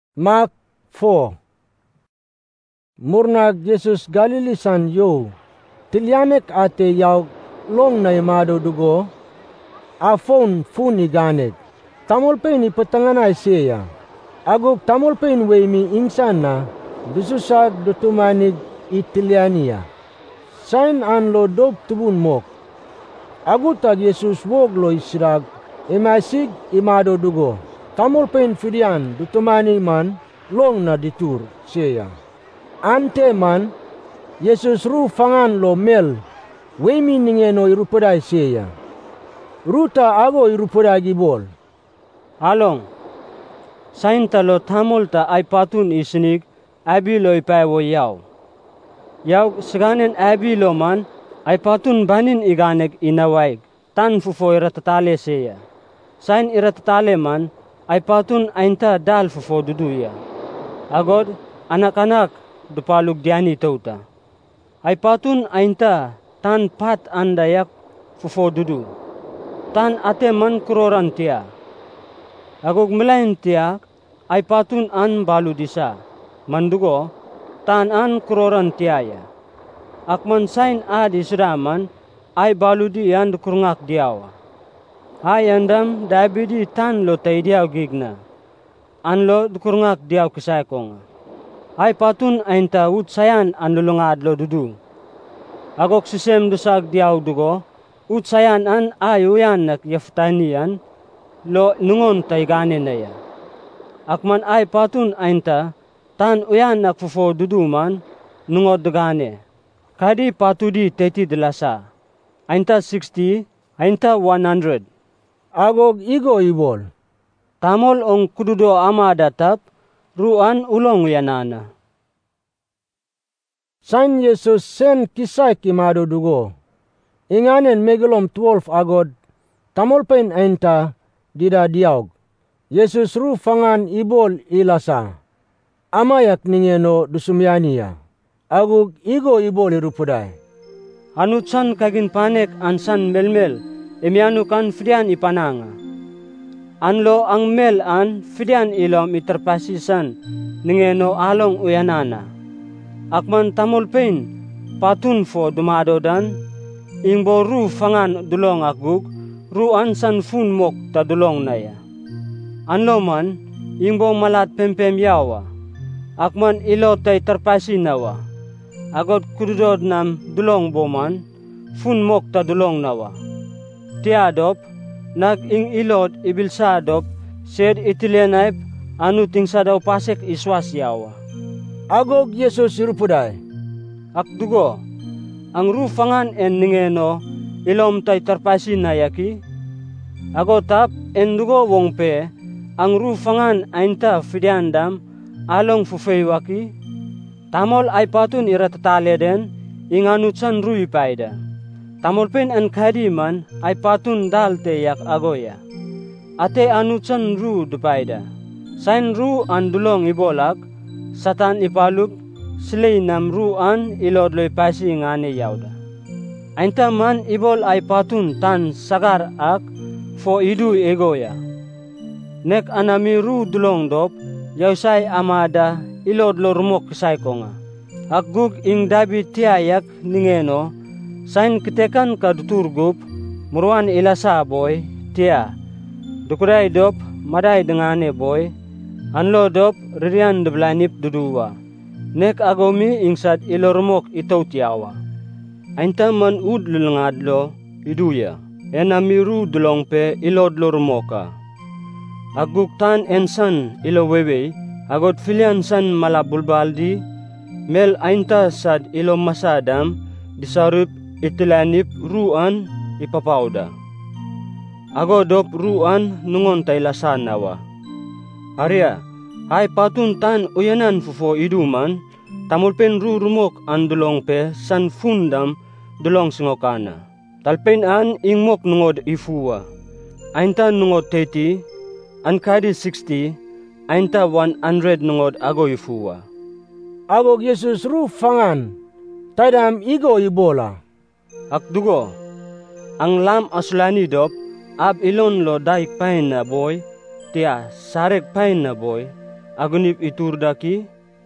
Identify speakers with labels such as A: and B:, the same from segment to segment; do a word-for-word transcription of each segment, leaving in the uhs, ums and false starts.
A: Mark four. Murnag Jesus Galilisan yo, tilyamek ate yaw long na imado dugo, a phone funi ganet. Tamolpen ipatanganay siya. Agog tamolpen way mi insan na, bisusag dutumanig itilyania. Sain an lo dob tubun mok. Agutag Jesus wog lo isirag, imasig imado dugo. Tamolpen fidian dutumani man long na ditur siya. Ante man Jesus ru fangan lo mel wemi ningeno irupadai siya. Ruta ago irupadai gibol.
B: Along sainta lo tamolta ay patun isinig abi lo ipay wo yaw. Yaw siganen abi lo man ay patun banin iganek inawaig tan fufo iratatale siya. Sain iratatale man ay patun ainta dal fufo duduya. Agod anak-anak dupalug diani tauta. Ay patun ainta tan pat andayak fufo dudu. Tan ate man kuroran tiya. Agog melain tiya ay patun an balu disa. Mandugo tan an kuroran tiyaya. Akman sain adi suraman ay balu di yan kurngak diawa. Ay andam dabidi tan lo tay diaw gigna. Anlo dukurngak diaw kisay konga. Ay patun ainta ut sayan anlulungad lo dudu. Agok sisem dusag diaw dugo, ut sayan an ayuyan nak yaftanian, lo nungon tay gane na ya. Akman ay patun ainta, tan uyan nak fufo dudu man, nungod gane. Kadi patudi teti delasa. Ainta sixty, ainta one hundred.
A: Agog igo ibol.
B: Tamol ong kududo ama datap, ruan ulong yanana.
A: Sain Jesus sen kisay kimado dugo. Inganen megalom twelve agod, tamolpen enta dida diaog. Jesus ru fangan ibol ilasa. Amayak ningeno dusumyaniya. Agog igo ibol irupuday.
B: Anutsan kagin panek ansan melmel, emianu kan frian ipananga. Anlo ang mel an fidian ilom iterpasisan ningeno along uyanana. Akman tamolpen patun fo dumado dan ingbo ru fangan dulong agug ru ansan fun mok ta dulong naya. Anlo man ingbo malat pempem yawa. Akman ilo tay terpasi nawa. Agod kududod nam dulong boman fun mok ta dulong nawa. Tiadop nag ing ilod ibilsadop sed itilenaip anu tingsa daw pasek iswas yawa.
A: Agog Jesus irupuday.
B: Akdugo, ang rufangan en ningeno ilom tay terpasi nayaki. Agotap endugo wongpe ang rufangan ainta fidiandam along fufeywaki. Tamol ay patun iratatale den inganutsan rui paida. Tamolpen an kadiman ay patun dalte yak agoya. Ate anutsan ru dupaida. Sain ru an dulong ibolak, satan ipalup, silay nam ru an ilodloy pasi ngane yauda. Ainta man ibol ay patun tan sagar ak fo idu egoya. Nek anami ru dulong dop, yausay amada ilodlo rumok kisay ko nga. Akgug ing dabi tiayak ningeno, sain ketekan kaduturgup, muruan ilasa boy, tia. Dukuday dop, maday dengane boy, anlo dop, ririan deblanip duduwa. Nek agomi ingsad ilormok itaw tiawa. Ainta man ud lulungadlo, iduya. En amiru dulong pe ilodlo rumoka. Aguktan ensan ilowewe, agot filian san malabulbaldi, mel ainta sad ilo masadam, disarup itilanip ruan ipapauda. Agodop ruan nungon tay lasanawa. Arya, ay patun tan uyanan fufo iduman, tamulpen ru rumok an dulong pe san fundam dulong singokana. Talpen an ingmok nungod ifuwa. Ainta nungod teti, an kadi sixty, ainta one hundred nungod ago ifuwa.
A: Agog Jesus ru fangan, tadam igo ibola.
B: Akdugo, ang lam asulani dop, ab ilon lo daik pain na boy, tia sarek pain na boy, agunip iturdaki?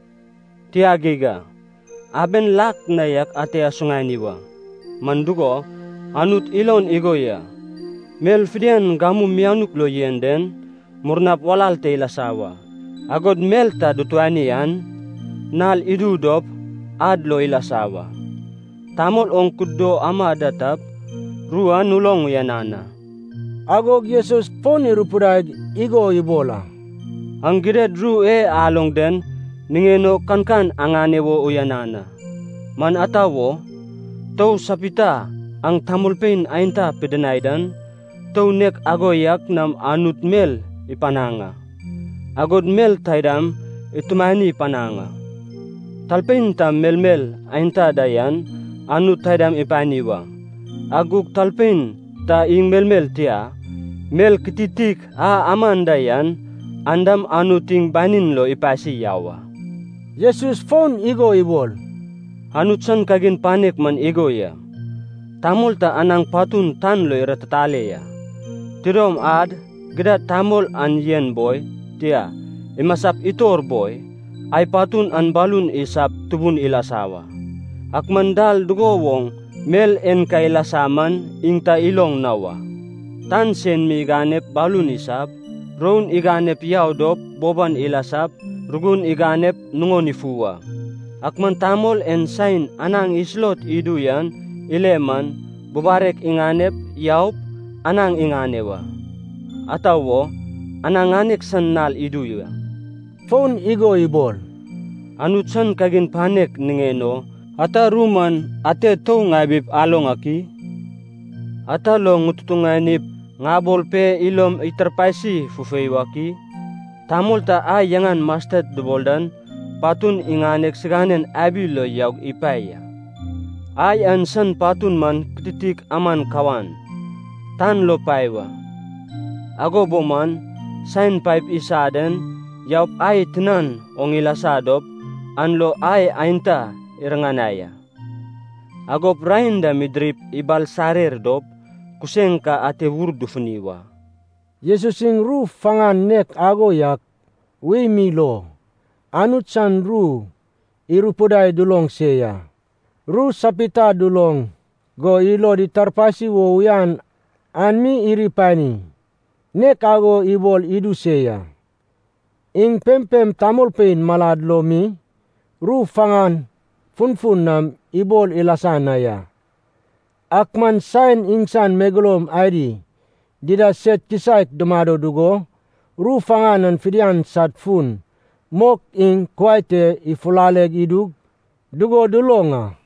B: Tiagega, aben lak nayak atea sungai niwa. Mandugo, anut ilon igoya. Mel fidian gamu mianuk lo yenden, murnap walal te ilasawa. Agod mel ta dutuanian, nal idudop, ad lo ilasawa. Tamol ong kuddo ama datap, rua nulong yanana.
A: Agog Yesus pon irupuday igo ibola.
B: Ang gired ru e along den, ningeno kankan anganewo uyanana. Man atawo, tau sapita ang tamulpain ainta pidanaydan, tau nek agoyak nam anut mel ipananga. Agod mel taydam itumani pananga. Talpain tam mel-mel ainta dayan, anut taydam ipaniwa. Agug talpain ta ing mel-mel tia, mel ketitik a aman dayan, andam anuting banin lo ipasi yawa.
A: Yesus phone igo ibol.
B: Anutsan kagin panik man igo ya. Tamul ta anang patun tan lo iratatale ya. Tirom ad, geda tamul an yen boy, tia, imasap itor boy, ay patun an balun isap tubun ilasawa. Akmandal dugo wong, mel en kailasaman ingta ilong nawa. Tan sen mi ganep balun isap, roun iganep yaudop boban ilasap, rugun iganep nungon ifuwa. Akman tamol en sain anang islot iduyan, ileman, bubarek inganep yaup, anang inganewa. Atawo, ananganek sannal iduya.
A: Phone igo ibol.
B: Anutsan kagin panek ningeno, ata ruman ate to ngabib along aki. Ata lo ngututunganip ngabol pe ilom iterpaisi fufeiwaki. Tamul ta ay yangan mastet duboldan, patun inganek seganen abi lo yaug ipaya. Ay ansan patun man ketitik aman kawan. Tan lo paiwa. Ago boman, sain pipe isaden, yaub ay tenan ongilasadop, anlo ay ainta iranganaya. Agop rainda midrip ibal sarir dop, kusengka ate wurdu funiwa.
A: Yesus ing ru fangan nek ago yak, wi milo, anut san ru, irupuday dulong seya. Ru sapita dulong, go ilo ditarpasi wo uyan, anmi iripani. Nek ago ibol idu seya. Ing pempem tamolpain maladlo mi, ru fangan funfun nam ibol ilasanaya. Akman sain ingsan megalom aidi, dida set kisaik dumado dugo, ru fanganan fidian sat fun, mok ing kwaite ifulaleg idug, dugo dulonga.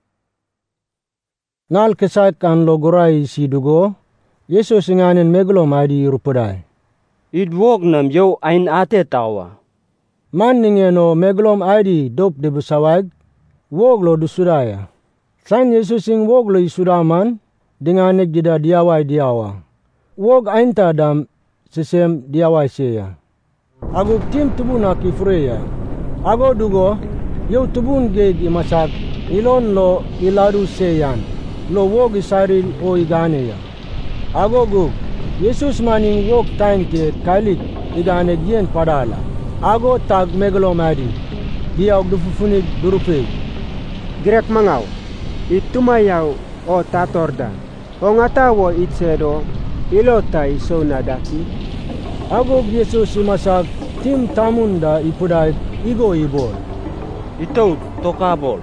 A: Nal kisaik kan logoray si dugo, Yesus inganin megalom aidi rupuday.
B: Idwog nam yo ain ate tawa.
A: Man ningeno megalom aidi dop de busawag, wog lo dusudaya. San Yesus ing wog lo isudaman, dinganig dida diaway diawa. Wog ainta dam sisem diaway siya. Agug tim tubun akifreya. Ago dugo, yo tubun geg imasak, ilon lo iladu seyan, lo wog isaril o iganeya. Ago gug, Yesus maning wog time ke kailik igane gien padala. Ago tag megalomadi, diaw dufufunig durupig.
C: Grek mangaw, itumayaw o tatorda, o ngatawo itsedo, ilota iso nadaki.
A: Ago Yesus imasag, tim tamunda ipuday igo ibol.
B: Ito tokabol.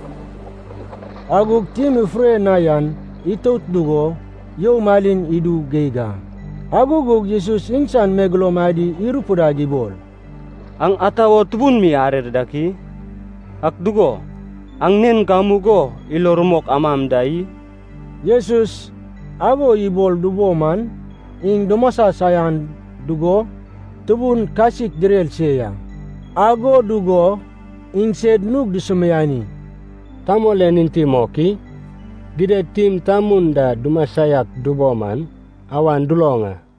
A: Agog tim ifre nayan, itot dugo, yo malin idu geiga. Agugug Yesus insan megalomadi irupuda gibol.
B: Ang atawo tubun mi arer daki. Akdugo, ang nen kamugo ilorumok amam dai.
A: Yesus, ago ibol dubo man, ing dumasa sayan dugo, tubun kasik direl seya. Ago dugo, ing sed nuk disumayani.
D: Tamo lenin timoki, gide tim tamunda dumasayak duboman, awan dulonga.